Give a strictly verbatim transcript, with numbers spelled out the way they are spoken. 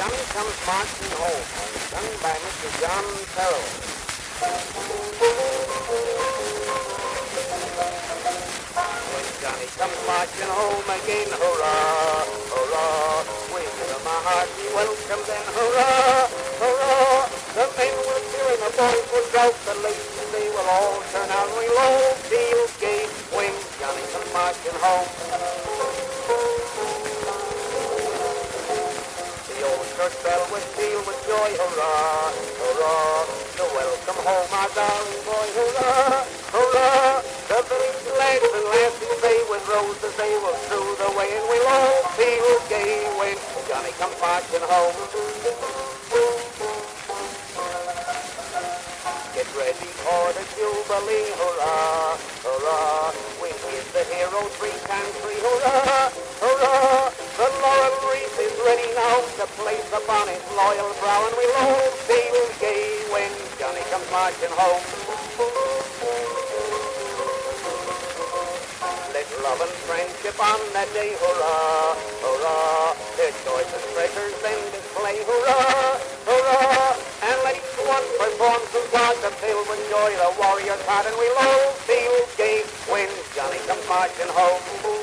Johnny comes marching home, sung by Mister John Farrell. When Johnny comes marching home again, hurrah, hurrah, we give him a hearty welcome then, hurrah, hurrah. The men will cheer and the boys will shout, the ladies they will all turn out, we'll all feel gay when Johnny comes marching home. Church bell would peal with joy, hurrah, hurrah, to welcome home our darling boy, hurrah, hurrah. The village lads and lassies, they with roses, they will strew the way, and we'll all feel gay when Johnny comes marching home. Get ready for the jubilee, hurrah, hurrah. We give the hero three times three, hurrah, hurrah. The laurel wreath is ready now to place upon his loyal brow, and we'll all feel gay when Johnny comes marching home. Let love and friendship on that day, hurrah, hurrah. Their choicest treasures then display, hurrah, hurrah. And let each one perform some God to fill with joy the warrior's heart, and we'll all feel gay when Johnny comes marching home.